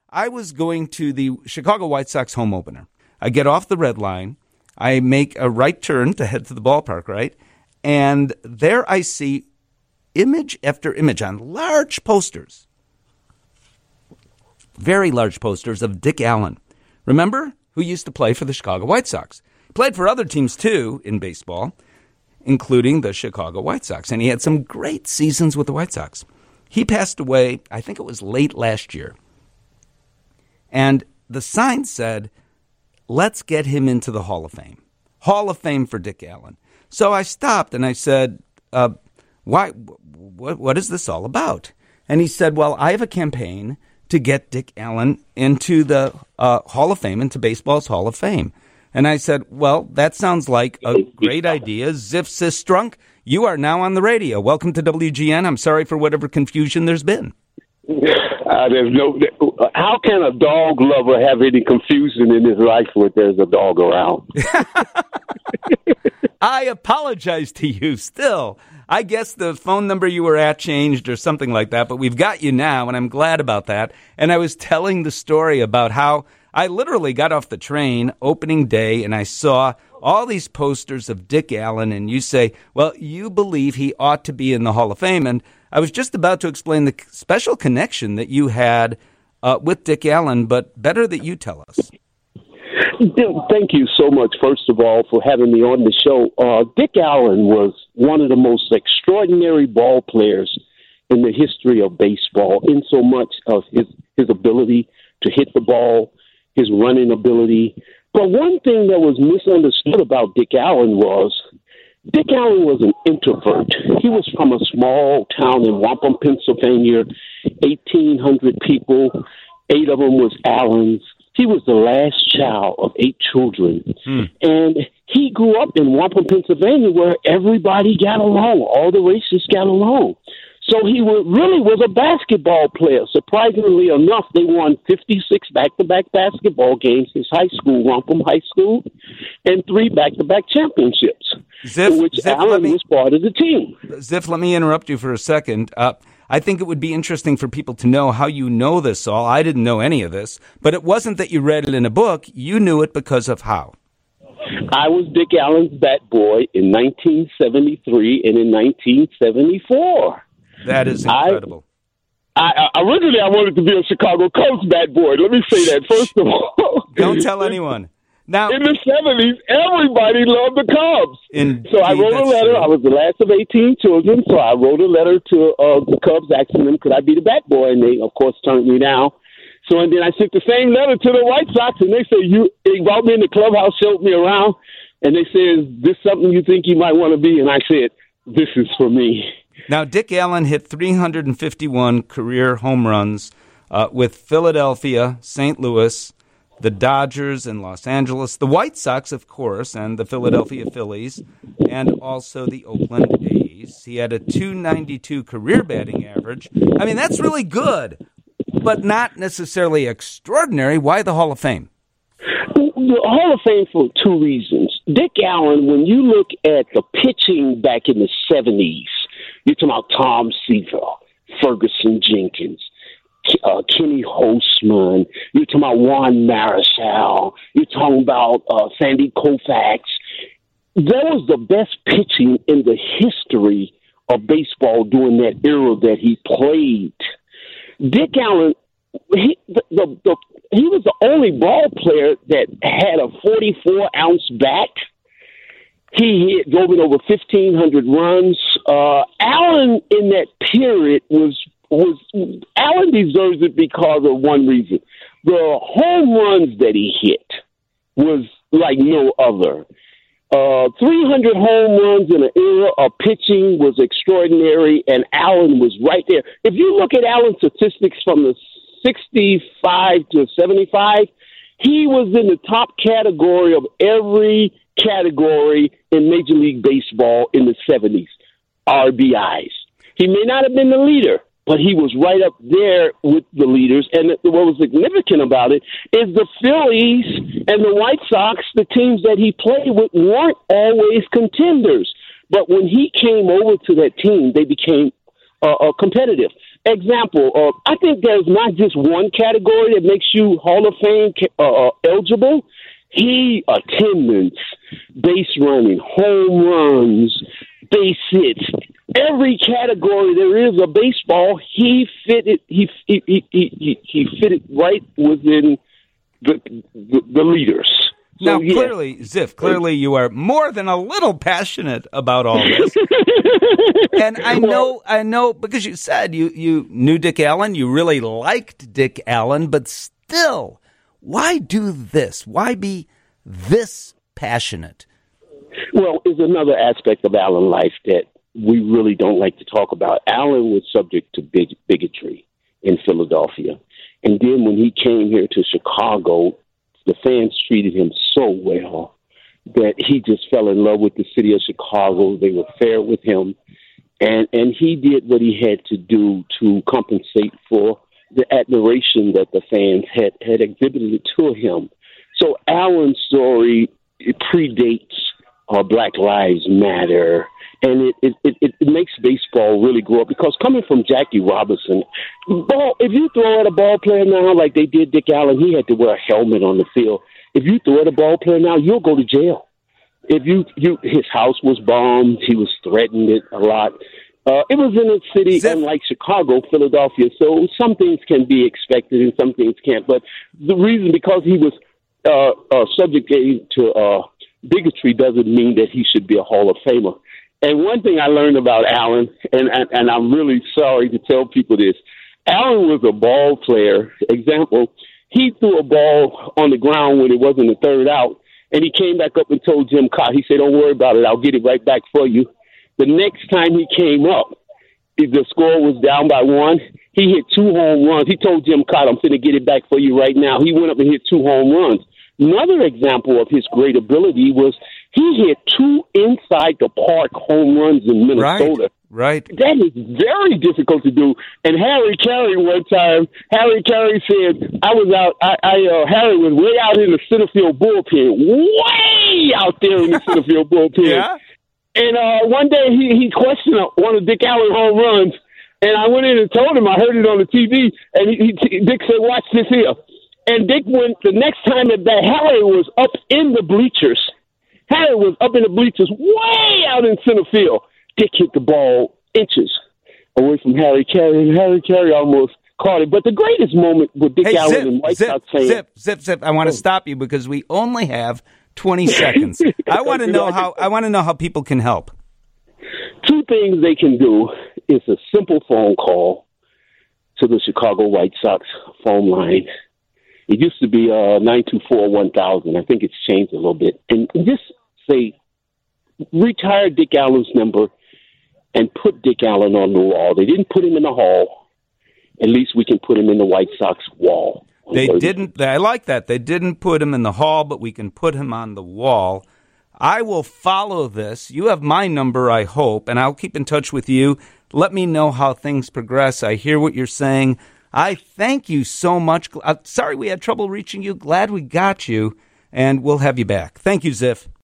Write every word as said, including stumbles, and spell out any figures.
I was going to the Chicago White Sox home opener. I get off the red line. I make a right turn to head to the ballpark, right? And there I see image after image on large posters, very large posters of Dick Allen. Remember? Who used to play for the Chicago White Sox. He played for other teams, too, in baseball, including the Chicago White Sox. And he had some great seasons with the White Sox. He passed away, I think it was late last year. And the sign said, let's get him into the Hall of Fame. Hall of Fame for Dick Allen. So I stopped and I said, uh, why? What, what is this all about? And he said, well, I have a campaign to get Dick Allen into the uh, Hall of Fame, into baseball's Hall of Fame. And I said, well, that sounds like a great idea. Ziff Sistrunk, you are now on the radio. Welcome to W G N. I'm sorry for whatever confusion there's been. Uh, there's no. How can a dog lover have any confusion in his life when there's a dog around? I apologize to you still. I guess the phone number you were at changed or something like that, but we've got you now, and I'm glad about that. And I was telling the story about how I literally got off the train opening day, and I saw all these posters of Dick Allen, and you say, well, you believe he ought to be in the Hall of Fame. And I was just about to explain the special connection that you had uh, with Dick Allen, but better that you tell us. Thank you so much, first of all, for having me on the show. Uh, Dick Allen was one of the most extraordinary ball players in the history of baseball, in so much of his, his ability to hit the ball, his running ability. But one thing that was misunderstood about Dick Allen was Dick Allen was an introvert. He was from a small town in Wampum, Pennsylvania, eighteen hundred people. Eight of them was Allens. He was the last child of eight children. Hmm. And he grew up in Wampum, Pennsylvania, where everybody got along. All the races got along. So he was, really was a basketball player. Surprisingly enough, they won fifty-six back-to-back basketball games, his high school, Wampum High School, and three back-to-back championships, Ziff, in which Ziff, Allen me, was part of the team. Ziff, let me interrupt you for a second. Uh, I think it would be interesting for people to know how you know this all. I didn't know any of this, but it wasn't that you read it in a book. You knew it because of how? I was Dick Allen's bat boy in nineteen seventy-three and in nineteen seventy-four. That is incredible. I, I, originally, I wanted to be a Chicago Cubs bat boy. Let me say that, first of all. Don't tell anyone. Now, in the seventies, everybody loved the Cubs. Indeed, so I wrote a letter. True. I was the last of eighteen children, so I wrote a letter to uh, the Cubs asking them, could I be the bat boy? And they, of course, turned me down. So and then I sent the same letter to the White Sox, and they said, you, they brought me in the clubhouse, showed me around, and they said, is this something you think you might want to be? And I said, this is for me. Now, Dick Allen hit three hundred fifty-one career home runs uh, with Philadelphia, Saint Louis, the Dodgers, and Los Angeles, the White Sox, of course, and the Philadelphia Phillies, and also the Oakland A's. He had a two ninety-two career batting average. I mean, that's really good, but not necessarily extraordinary. Why the Hall of Fame? The Hall of Fame for two reasons. Dick Allen, when you look at the pitching back in the seventies, you're talking about Tom Seaver, Ferguson Jenkins, uh, Kenny Holtzman. You're talking about Juan Marichal. You're talking about uh, Sandy Koufax. That was the best pitching in the history of baseball during that era that he played. Dick Allen, he, the, the, the, he was the only ball player that had a forty-four ounce bat. He hit, drove in over fifteen hundred runs. Uh, Allen, in that period, was was Allen deserves it because of one reason: the home runs that he hit was like no other. Uh, three hundred home runs in an era of pitching was extraordinary, and Allen was right there. If you look at Allen's statistics from the sixty-five to seventy-five, he was in the top category of every category in Major League Baseball in the seventies, R B Is. He may not have been the leader, but he was right up there with the leaders. And what was significant about it is the Phillies and the White Sox, the teams that he played with, weren't always contenders. But when he came over to that team, they became uh, uh, competitive. example, uh, I think there's not just one category that makes you Hall of Fame uh, uh, eligible. He attendance, base running, home runs, base hits, every category there is of baseball, he fitted. He he he he, he fitted right within the the, the leaders. So, now, yeah. clearly, Ziff, clearly you are more than a little passionate about all this. And I know, I know, because you said you, you knew Dick Allen, you really liked Dick Allen, but still, why do this? Why be this passionate? Well, it's another aspect of Allen life that we really don't like to talk about. Allen was subject to big bigotry in Philadelphia. And then when he came here to Chicago, the fans treated him so well that he just fell in love with the city of Chicago. They were fair with him. And, and he did what he had to do to compensate for the admiration that the fans had, had exhibited to him. So Allen's story, it predates uh, Black Lives Matter, and it, it, it, it makes baseball really grow up. Because coming from Jackie Robinson, ball, if you throw at a ball player now like they did Dick Allen, he had to wear a helmet on the field. If you throw at a ball player now, you'll go to jail. If you, you his house was bombed, he was threatened it a lot. Uh, it was in a city Zip. unlike Chicago, Philadelphia, so some things can be expected and some things can't. But the reason, because he was uh, uh, subject to uh, bigotry, doesn't mean that he should be a Hall of Famer. And one thing I learned about Allen, and, and, and I'm really sorry to tell people this, Allen was a ball player. Example, he threw a ball on the ground when it wasn't the third out, and he came back up and told Jim Cott, he said, "Don't worry about it, I'll get it right back for you." The next time he came up, the score was down by one. He hit two home runs. He told Jim Cott, "I'm going to get it back for you right now." He went up and hit two home runs. Another example of his great ability was he hit two inside the park home runs in Minnesota. Right, right. That is very difficult to do. And Harry Carey, one time, Harry Carey said, I was out, I, I uh, Harry was way out in the center field bullpen, way out there in the center field bullpen. Yeah. And uh, one day he, he questioned one of Dick Allen home runs, and I went in and told him, I heard it on the T V, and he, he, Dick said, "Watch this here." And Dick went, the next time at that, Harry was up in the bleachers. Harry was up in the bleachers, way out in center field. Dick hit the ball inches away from Harry Carey, and Harry Carey almost caught it. But the greatest moment with Dick Hey, Allen Zip, and White Zip, Sox fans. Zip, Zip, Zip. I want to stop you because we only have twenty seconds. I want to know how. I want to know how people can help. Two things they can do is a simple phone call to the Chicago White Sox phone line. It used to be uh, nine two four, one thousand. I think it's changed a little bit. And just say, retire Dick Allen's number and put Dick Allen on the wall. They didn't put him in the hall. At least we can put him in the White Sox wall. They didn't. I like that. They didn't put him in the hall, but we can put him on the wall. I will follow this. You have my number, I hope, and I'll keep in touch with you. Let me know how things progress. I hear what you're saying. I thank you so much. Uh, sorry we had trouble reaching you. Glad we got you, and we'll have you back. Thank you, Ziff.